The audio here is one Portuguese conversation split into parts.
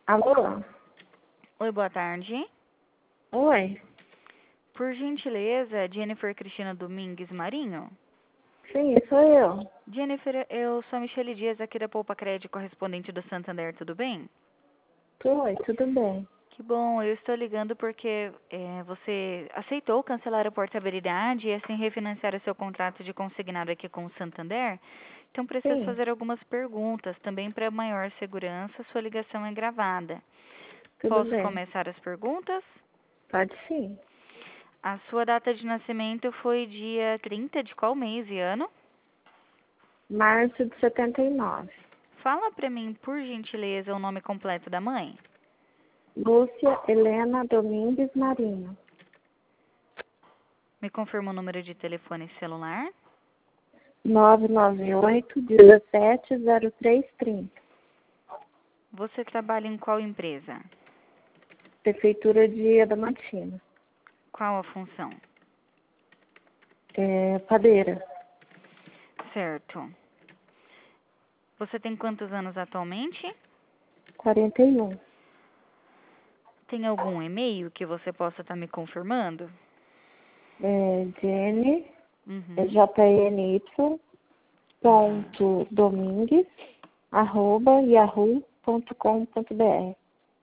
Alô? Oi, boa tarde. Oi? Por gentileza, Jennifer Cristina Domingues Marinho? Sim, sou eu. Jennifer, eu sou a Michele Dias, aqui da Poupa Crédito, correspondente do Santander, tudo bem? Oi, tudo bem? Que bom, eu estou ligando porque você aceitou cancelar a portabilidade e assim refinanciar o seu contrato de consignado aqui com o Santander. Então, preciso Sim, fazer algumas perguntas, também para maior segurança, sua ligação é gravada. tudo Posso bem. começar as perguntas? Pode sim. A sua data de nascimento foi dia 30 de qual mês e ano? Março de 79. Fala para mim, por gentileza, o nome completo da mãe. Lúcia Helena Domingues Marinho. Me confirma o número de telefone celular. 998-170330. Você trabalha em qual empresa? Prefeitura de Adamantina. Qual a função? Padeira. Certo. Você tem quantos anos atualmente? 41. Tem algum e-mail que você possa estar me confirmando? Jenny, Uhum. JNY, ponto Domingues, @yahoo.com.br.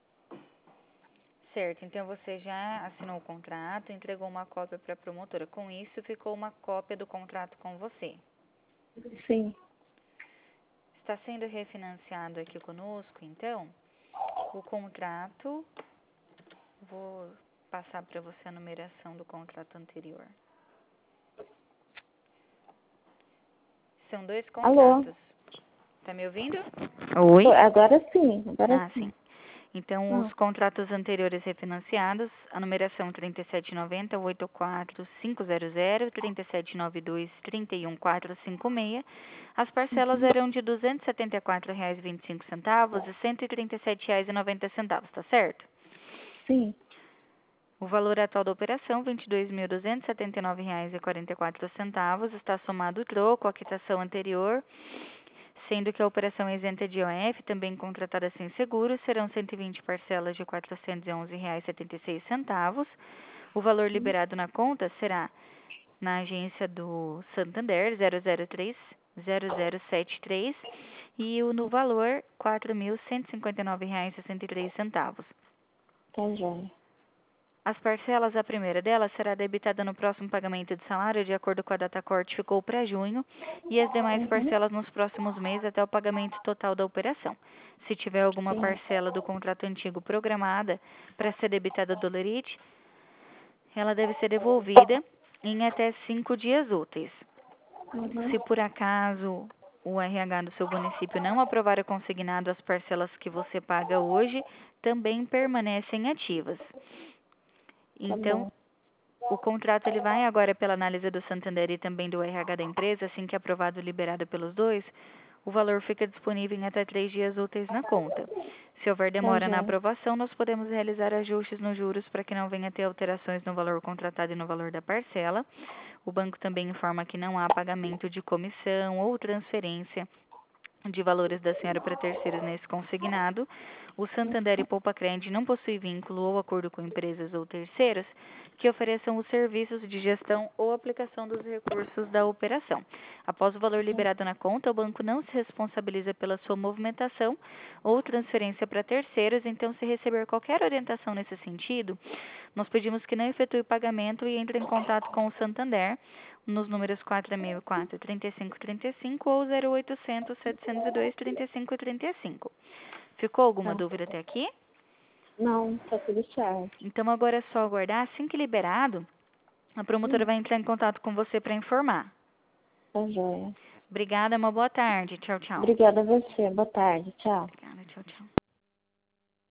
Certo, então você já assinou o contrato, entregou uma cópia para a promotora. Com isso, ficou uma cópia do contrato com você. Sim. Está sendo refinanciado aqui conosco, então, o contrato. Vou passar para você a numeração do contrato anterior. São 2 Alô? contratos. Tá me ouvindo? Oi? Agora sim, agora Ah, sim. sim. Então, os contratos anteriores refinanciados, a numeração 3790, 84500, 3792, 31456. As parcelas eram de R$ 274,25 e R$ 137,90, tá certo? Sim, O valor atual da operação, R$ 22.279,44, está somado o troco, a quitação anterior, sendo que a operação é isenta de IOF, também contratada sem seguro, serão 120 parcelas de R$ 411,76. O valor liberado na conta será na agência do Santander, 003-0073, e no valor R$ 4.159,63. tá joia. As parcelas, a primeira delas, será debitada no próximo pagamento de salário, de acordo com a data corte, ficou para junho, e as demais Uhum. parcelas nos próximos meses até o pagamento total da operação. Se tiver alguma Sim. parcela do contrato antigo programada para ser debitada do Lerite, ela deve ser devolvida em até 5 dias úteis. Uhum. Se por acaso o RH do seu município não aprovar o consignado, as parcelas que você paga hoje também permanecem ativas. Tá Então, bom. o contrato ele vai agora pela análise do Santander e também do RH da empresa, assim que aprovado e liberado pelos dois, o valor fica disponível em até 3 dias úteis na conta. Se houver Tá demora na joia. aprovação, nós podemos realizar ajustes nos juros para que não venha a ter alterações no valor contratado e no valor da parcela. O banco também informa que não há pagamento de comissão ou transferência de valores da senhora para terceiros nesse consignado. O Santander e Poupa Crédito não possuem vínculo ou acordo com empresas ou terceiros que ofereçam os serviços de gestão ou aplicação dos recursos da operação. Após o valor liberado na conta, o banco não se responsabiliza pela sua movimentação ou transferência para terceiros, então se receber qualquer orientação nesse sentido, nós pedimos que não efetue o pagamento e entre em contato com o Santander nos números 464-3535 ou 0800-702-3535. Ficou alguma Tá. dúvida até aqui? Não, tá tudo certo. Então agora é só aguardar. Assim que liberado, a promotora vai entrar em contato com você para informar. Tá joia. Obrigada, uma boa tarde. Tchau, tchau. Obrigada a você. Boa tarde. Tchau. Obrigada, tchau, tchau.